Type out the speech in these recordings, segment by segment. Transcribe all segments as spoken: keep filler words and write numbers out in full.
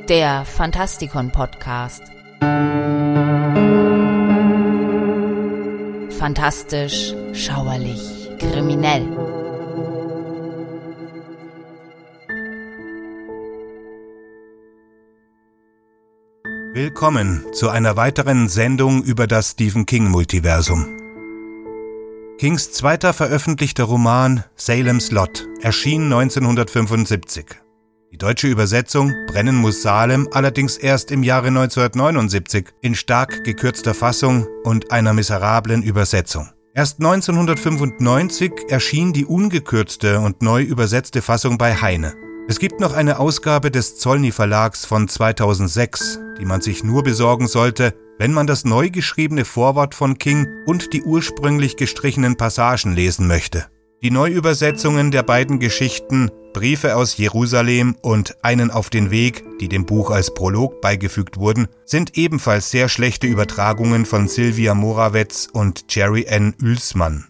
Der Fantastikon-Podcast. Fantastisch, schauerlich, kriminell. Willkommen zu einer weiteren Sendung über das Stephen King-Multiversum. Kings zweiter veröffentlichter Roman Salem's Lot erschien neunzehnhundertfünfundsiebzig. Die deutsche Übersetzung Brennen muss Salem allerdings erst im Jahre neunzehnhundertneunundsiebzig in stark gekürzter Fassung und einer miserablen Übersetzung. Erst neunzehnhundertfünfundneunzig erschien die ungekürzte und neu übersetzte Fassung bei Heine. Es gibt noch eine Ausgabe des Zollny Verlags von zweitausendsechs, die man sich nur besorgen sollte, wenn man das neu geschriebene Vorwort von King und die ursprünglich gestrichenen Passagen lesen möchte. Die Neuübersetzungen der beiden Geschichten Briefe aus Jerusalem und Einen auf den Weg, die dem Buch als Prolog beigefügt wurden, sind ebenfalls sehr schlechte Übertragungen von Sylvia Morawetz und Jerry N. Uelsmann.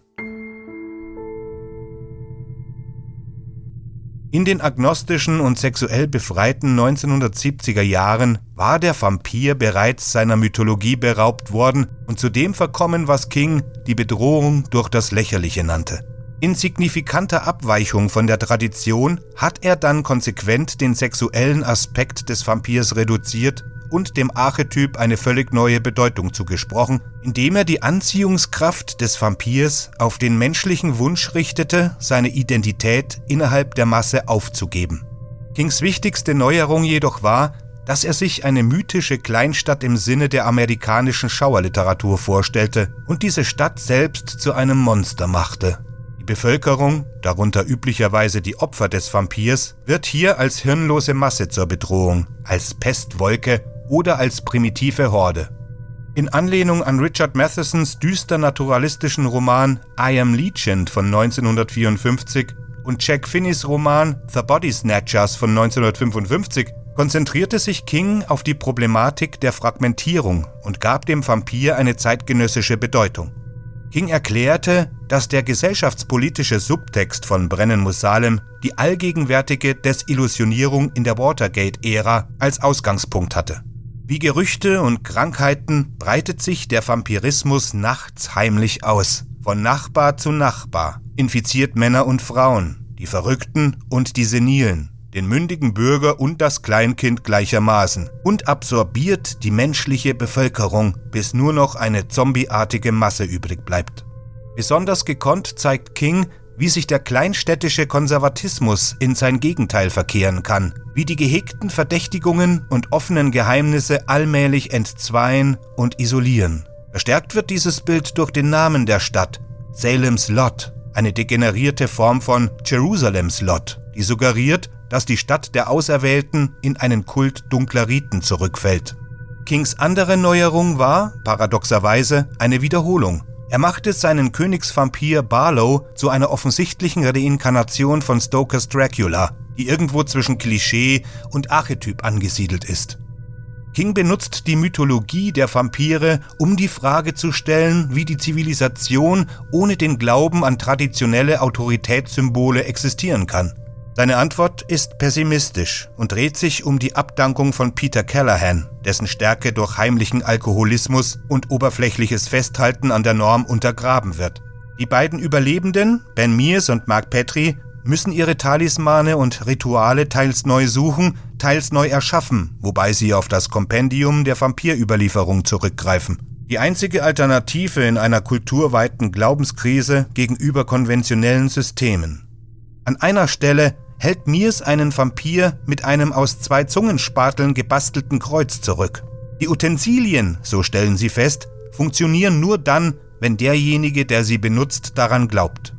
In den agnostischen und sexuell befreiten neunzehnhundertsiebziger Jahren war der Vampir bereits seiner Mythologie beraubt worden und zu dem verkommen, was King die Bedrohung durch das Lächerliche nannte. In signifikanter Abweichung von der Tradition hat er dann konsequent den sexuellen Aspekt des Vampirs reduziert und dem Archetyp eine völlig neue Bedeutung zugesprochen, indem er die Anziehungskraft des Vampirs auf den menschlichen Wunsch richtete, seine Identität innerhalb der Masse aufzugeben. Kings wichtigste Neuerung jedoch war, dass er sich eine mythische Kleinstadt im Sinne der amerikanischen Schauerliteratur vorstellte und diese Stadt selbst zu einem Monster machte. Die Bevölkerung, darunter üblicherweise die Opfer des Vampirs, wird hier als hirnlose Masse zur Bedrohung, als Pestwolke oder als primitive Horde. In Anlehnung an Richard Mathesons düster naturalistischen Roman I Am Legend von neunzehnhundertvierundfünfzig und Jack Finneys Roman The Body Snatchers von neunzehnhundertfünfundfünfzig konzentrierte sich King auf die Problematik der Fragmentierung und gab dem Vampir eine zeitgenössische Bedeutung. King erklärte, dass der gesellschaftspolitische Subtext von Brennen muss Salem die allgegenwärtige Desillusionierung in der Watergate-Ära als Ausgangspunkt hatte. Wie Gerüchte und Krankheiten breitet sich der Vampirismus nachts heimlich aus, von Nachbar zu Nachbar, infiziert Männer und Frauen, die Verrückten und die Senilen, den mündigen Bürger und das Kleinkind gleichermaßen und absorbiert die menschliche Bevölkerung, bis nur noch eine zombieartige Masse übrig bleibt. Besonders gekonnt zeigt King, wie sich der kleinstädtische Konservatismus in sein Gegenteil verkehren kann, wie die gehegten Verdächtigungen und offenen Geheimnisse allmählich entzweien und isolieren. Verstärkt wird dieses Bild durch den Namen der Stadt, Salem's Lot, eine degenerierte Form von Jerusalem's Lot, die suggeriert, dass die Stadt der Auserwählten in einen Kult dunkler Riten zurückfällt. Kings andere Neuerung war, paradoxerweise, eine Wiederholung. Er machte seinen Königsvampir Barlow zu einer offensichtlichen Reinkarnation von Stokers Dracula, die irgendwo zwischen Klischee und Archetyp angesiedelt ist. King benutzt die Mythologie der Vampire, um die Frage zu stellen, wie die Zivilisation ohne den Glauben an traditionelle Autoritätssymbole existieren kann. Seine Antwort ist pessimistisch und dreht sich um die Abdankung von Peter Callahan, dessen Stärke durch heimlichen Alkoholismus und oberflächliches Festhalten an der Norm untergraben wird. Die beiden Überlebenden, Ben Mears und Mark Petrie, müssen ihre Talismane und Rituale teils neu suchen, teils neu erschaffen, wobei sie auf das Kompendium der Vampirüberlieferung zurückgreifen. Die einzige Alternative in einer kulturweiten Glaubenskrise gegenüber konventionellen Systemen. An einer Stelle hält Mears einen Vampir mit einem aus zwei Zungenspateln gebastelten Kreuz zurück. Die Utensilien, so stellen sie fest, funktionieren nur dann, wenn derjenige, der sie benutzt, daran glaubt.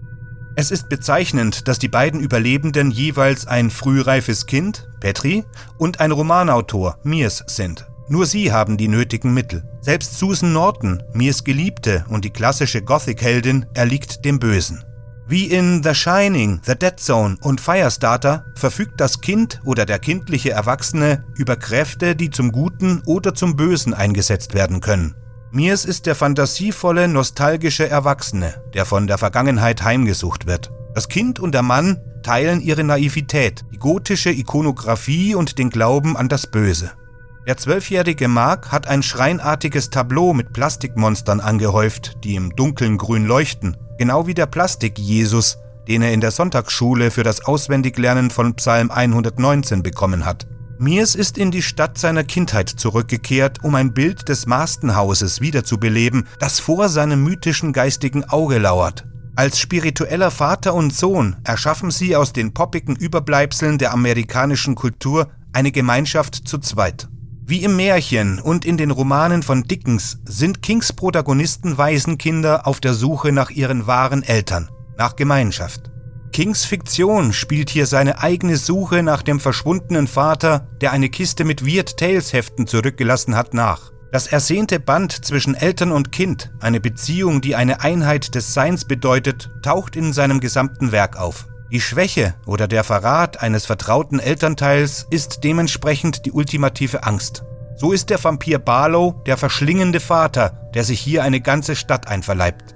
Es ist bezeichnend, dass die beiden Überlebenden jeweils ein frühreifes Kind, Petrie, und ein Romanautor, Mears, sind. Nur sie haben die nötigen Mittel. Selbst Susan Norton, Mears Geliebte und die klassische Gothic-Heldin, erliegt dem Bösen. Wie in The Shining, The Dead Zone und Firestarter verfügt das Kind oder der kindliche Erwachsene über Kräfte, die zum Guten oder zum Bösen eingesetzt werden können. Mears ist der fantasievolle, nostalgische Erwachsene, der von der Vergangenheit heimgesucht wird. Das Kind und der Mann teilen ihre Naivität, die gotische Ikonographie und den Glauben an das Böse. Der zwölfjährige Mark hat ein schreinartiges Tableau mit Plastikmonstern angehäuft, die im Dunkeln grün leuchten, genau wie der Plastik-Jesus, den er in der Sonntagsschule für das Auswendiglernen von Psalm hundertneunzehn bekommen hat. Mears ist in die Stadt seiner Kindheit zurückgekehrt, um ein Bild des Marston-Hauses wiederzubeleben, das vor seinem mythischen geistigen Auge lauert. Als spiritueller Vater und Sohn erschaffen sie aus den poppigen Überbleibseln der amerikanischen Kultur eine Gemeinschaft zu zweit. Wie im Märchen und in den Romanen von Dickens sind Kings Protagonisten Waisenkinder auf der Suche nach ihren wahren Eltern, nach Gemeinschaft. Kings Fiktion spielt hier seine eigene Suche nach dem verschwundenen Vater, der eine Kiste mit Weird Tales Heften zurückgelassen hat, nach. Das ersehnte Band zwischen Eltern und Kind, eine Beziehung, die eine Einheit des Seins bedeutet, taucht in seinem gesamten Werk auf. Die Schwäche oder der Verrat eines vertrauten Elternteils ist dementsprechend die ultimative Angst. So ist der Vampir Barlow der verschlingende Vater, der sich hier eine ganze Stadt einverleibt.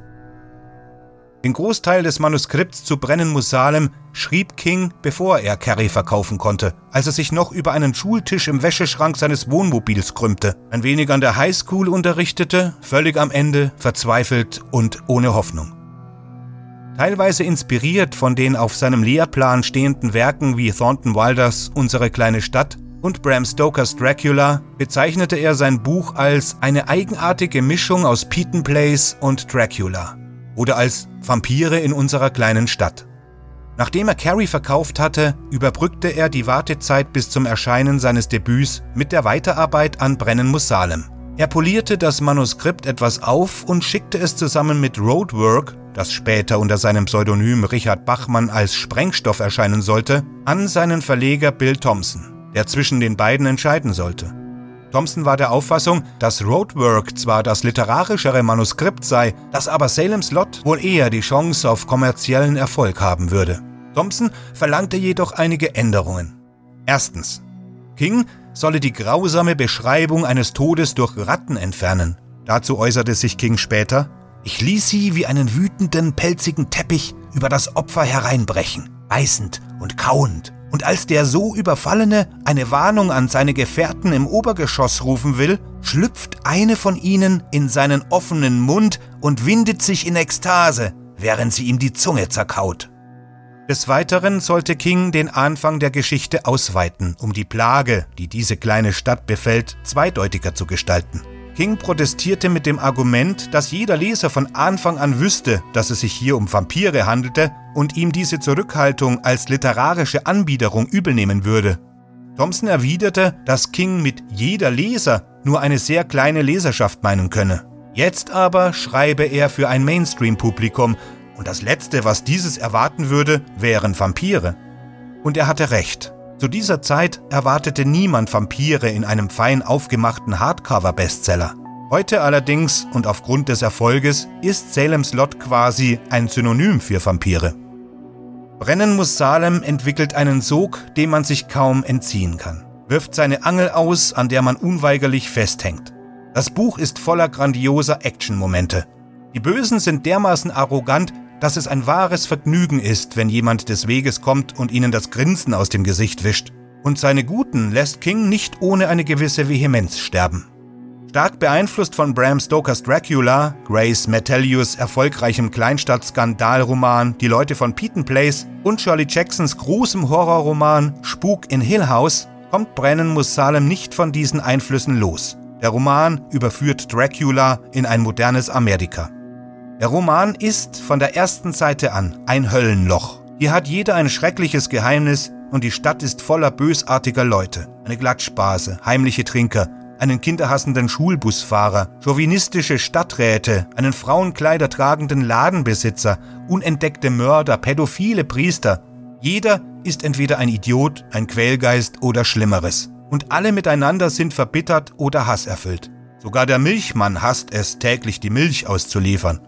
Den Großteil des Manuskripts zu Brennen muss Salem schrieb King, bevor er Carrie verkaufen konnte, als er sich noch über einen Schultisch im Wäscheschrank seines Wohnmobils krümmte, ein wenig an der Highschool unterrichtete, völlig am Ende, verzweifelt und ohne Hoffnung. Teilweise inspiriert von den auf seinem Lehrplan stehenden Werken wie Thornton Wilders Unsere kleine Stadt und Bram Stokers Dracula bezeichnete er sein Buch als eine eigenartige Mischung aus Peyton Place und Dracula oder als Vampire in unserer kleinen Stadt. Nachdem er Carrie verkauft hatte, überbrückte er die Wartezeit bis zum Erscheinen seines Debüts mit der Weiterarbeit an Brennen muss Salem. Er polierte das Manuskript etwas auf und schickte es zusammen mit Roadwork, das später unter seinem Pseudonym Richard Bachmann als Sprengstoff erscheinen sollte, an seinen Verleger Bill Thompson, der zwischen den beiden entscheiden sollte. Thompson war der Auffassung, dass Roadwork zwar das literarischere Manuskript sei, dass aber Salem's Lot wohl eher die Chance auf kommerziellen Erfolg haben würde. Thompson verlangte jedoch einige Änderungen. Erstens: King solle die grausame Beschreibung eines Todes durch Ratten entfernen. Dazu äußerte sich King später: Ich ließ sie wie einen wütenden, pelzigen Teppich über das Opfer hereinbrechen, beißend und kauend. Und als der so Überfallene eine Warnung an seine Gefährten im Obergeschoss rufen will, schlüpft eine von ihnen in seinen offenen Mund und windet sich in Ekstase, während sie ihm die Zunge zerkaut. Des Weiteren sollte King den Anfang der Geschichte ausweiten, um die Plage, die diese kleine Stadt befällt, zweideutiger zu gestalten. King protestierte mit dem Argument, dass jeder Leser von Anfang an wüsste, dass es sich hier um Vampire handelte und ihm diese Zurückhaltung als literarische Anbiederung übelnehmen würde. Thompson erwiderte, dass King mit jeder Leser nur eine sehr kleine Leserschaft meinen könne. Jetzt aber schreibe er für ein Mainstream-Publikum und das Letzte, was dieses erwarten würde, wären Vampire. Und er hatte recht. Zu dieser Zeit erwartete niemand Vampire in einem fein aufgemachten Hardcover-Bestseller. Heute allerdings und aufgrund des Erfolges ist Salem's Lot quasi ein Synonym für Vampire. Brennen muss Salem entwickelt einen Sog, dem man sich kaum entziehen kann, wirft seine Angel aus, an der man unweigerlich festhängt. Das Buch ist voller grandioser Action-Momente. Die Bösen sind dermaßen arrogant, dass es ein wahres Vergnügen ist, wenn jemand des Weges kommt und ihnen das Grinsen aus dem Gesicht wischt. Und seine Guten lässt King nicht ohne eine gewisse Vehemenz sterben. Stark beeinflusst von Bram Stokers Dracula, Grace Metelius erfolgreichem Kleinstadt-Skandalroman Die Leute von Peyton Place und Shirley Jacksons großem Horrorroman Spuk in Hill House, kommt Brennen muss Salem nicht von diesen Einflüssen los. Der Roman überführt Dracula in ein modernes Amerika. Der Roman ist von der ersten Seite an ein Höllenloch. Hier hat jeder ein schreckliches Geheimnis und die Stadt ist voller bösartiger Leute. Eine Glatschbase, heimliche Trinker, einen kinderhassenden Schulbusfahrer, chauvinistische Stadträte, einen Frauenkleider tragenden Ladenbesitzer, unentdeckte Mörder, pädophile Priester. Jeder ist entweder ein Idiot, ein Quälgeist oder Schlimmeres. Und alle miteinander sind verbittert oder hasserfüllt. Sogar der Milchmann hasst es, täglich die Milch auszuliefern.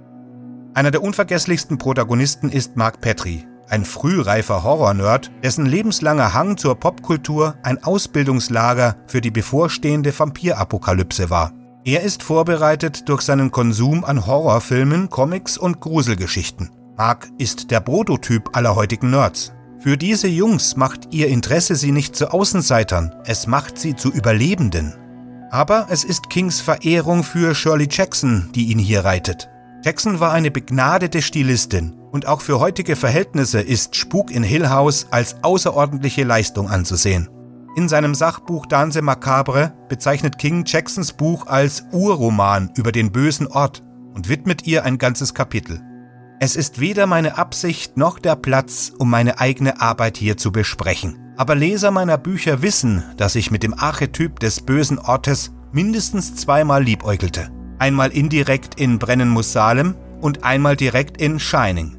Einer der unvergesslichsten Protagonisten ist Mark Petrie, ein frühreifer Horror-Nerd, dessen lebenslanger Hang zur Popkultur ein Ausbildungslager für die bevorstehende Vampirapokalypse war. Er ist vorbereitet durch seinen Konsum an Horrorfilmen, Comics und Gruselgeschichten. Mark ist der Prototyp aller heutigen Nerds. Für diese Jungs macht ihr Interesse sie nicht zu Außenseitern, es macht sie zu Überlebenden. Aber es ist Kings Verehrung für Shirley Jackson, die ihn hier reitet. Jackson war eine begnadete Stilistin und auch für heutige Verhältnisse ist Spuk in Hill House als außerordentliche Leistung anzusehen. In seinem Sachbuch Danse Macabre bezeichnet King Jacksons Buch als Urroman über den bösen Ort und widmet ihr ein ganzes Kapitel. Es ist weder meine Absicht noch der Platz, um meine eigene Arbeit hier zu besprechen. Aber Leser meiner Bücher wissen, dass ich mit dem Archetyp des bösen Ortes mindestens zweimal liebäugelte. Einmal indirekt in Brennen muss Salem und einmal direkt in Shining.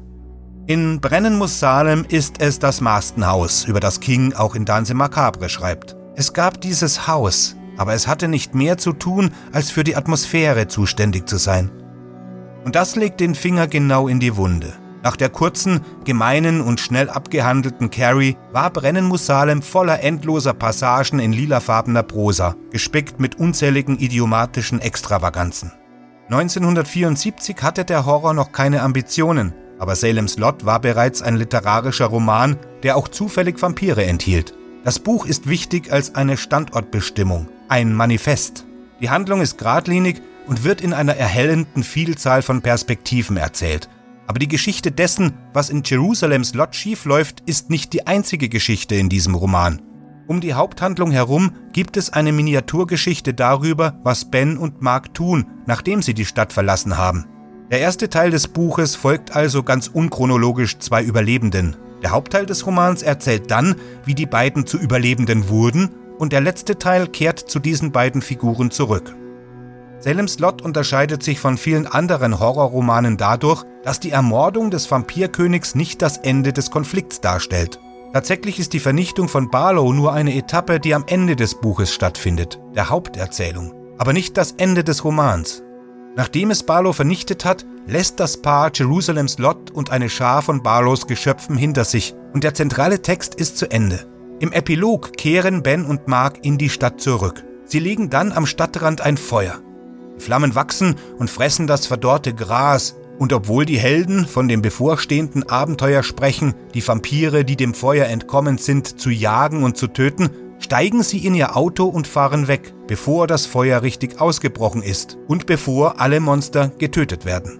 In Brennen muss Salem ist es das Marston-Haus, über das King auch in Danse Macabre schreibt. Es gab dieses Haus, aber es hatte nicht mehr zu tun, als für die Atmosphäre zuständig zu sein. Und das legt den Finger genau in die Wunde. Nach der kurzen, gemeinen und schnell abgehandelten Carrie war Brennen muss Salem voller endloser Passagen in lilafarbener Prosa, gespickt mit unzähligen idiomatischen Extravaganzen. neunzehnhundertvierundsiebzig hatte der Horror noch keine Ambitionen, aber Salem's Lot war bereits ein literarischer Roman, der auch zufällig Vampire enthielt. Das Buch ist wichtig als eine Standortbestimmung, ein Manifest. Die Handlung ist geradlinig und wird in einer erhellenden Vielzahl von Perspektiven erzählt. Aber die Geschichte dessen, was in Jerusalem's Lot schiefläuft, ist nicht die einzige Geschichte in diesem Roman. Um die Haupthandlung herum gibt es eine Miniaturgeschichte darüber, was Ben und Mark tun, nachdem sie die Stadt verlassen haben. Der erste Teil des Buches folgt also ganz unchronologisch zwei Überlebenden. Der Hauptteil des Romans erzählt dann, wie die beiden zu Überlebenden wurden, und der letzte Teil kehrt zu diesen beiden Figuren zurück. Salem's Lot unterscheidet sich von vielen anderen Horrorromanen dadurch, dass die Ermordung des Vampirkönigs nicht das Ende des Konflikts darstellt. Tatsächlich ist die Vernichtung von Barlow nur eine Etappe, die am Ende des Buches stattfindet, der Haupterzählung, aber nicht das Ende des Romans. Nachdem es Barlow vernichtet hat, lässt das Paar Jerusalem's Lot und eine Schar von Barlows Geschöpfen hinter sich und der zentrale Text ist zu Ende. Im Epilog kehren Ben und Mark in die Stadt zurück. Sie legen dann am Stadtrand ein Feuer. Die Flammen wachsen und fressen das verdorrte Gras, und obwohl die Helden von dem bevorstehenden Abenteuer sprechen, die Vampire, die dem Feuer entkommen sind, zu jagen und zu töten, steigen sie in ihr Auto und fahren weg, bevor das Feuer richtig ausgebrochen ist und bevor alle Monster getötet werden.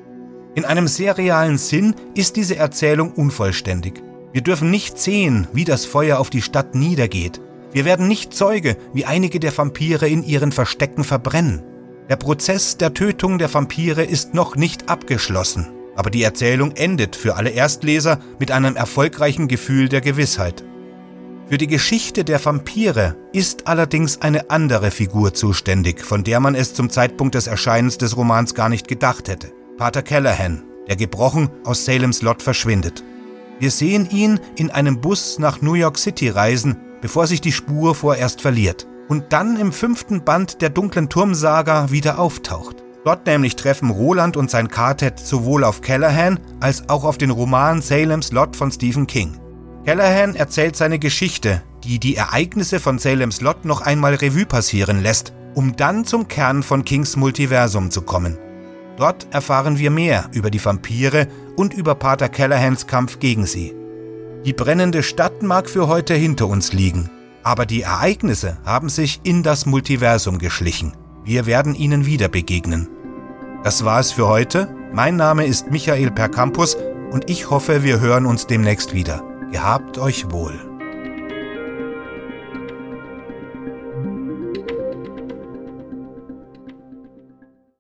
In einem sehr realen Sinn ist diese Erzählung unvollständig. Wir dürfen nicht sehen, wie das Feuer auf die Stadt niedergeht. Wir werden nicht Zeuge, wie einige der Vampire in ihren Verstecken verbrennen. Der Prozess der Tötung der Vampire ist noch nicht abgeschlossen, aber die Erzählung endet für alle Erstleser mit einem erfolgreichen Gefühl der Gewissheit. Für die Geschichte der Vampire ist allerdings eine andere Figur zuständig, von der man es zum Zeitpunkt des Erscheinens des Romans gar nicht gedacht hätte. Pater Callahan, der gebrochen aus Salem's Lot verschwindet. Wir sehen ihn in einem Bus nach New York City reisen, bevor sich die Spur vorerst verliert. Und dann im fünften Band der Dunklen Turmsaga wieder auftaucht. Dort nämlich treffen Roland und sein Quartett sowohl auf Callahan als auch auf den Roman Salem's Lot von Stephen King. Callahan erzählt seine Geschichte, die die Ereignisse von Salem's Lot noch einmal Revue passieren lässt, um dann zum Kern von Kings Multiversum zu kommen. Dort erfahren wir mehr über die Vampire und über Pater Callahans Kampf gegen sie. Die brennende Stadt mag für heute hinter uns liegen. Aber die Ereignisse haben sich in das Multiversum geschlichen. Wir werden ihnen wieder begegnen. Das war es für heute. Mein Name ist Michael Percampus und ich hoffe, wir hören uns demnächst wieder. Gehabt euch wohl.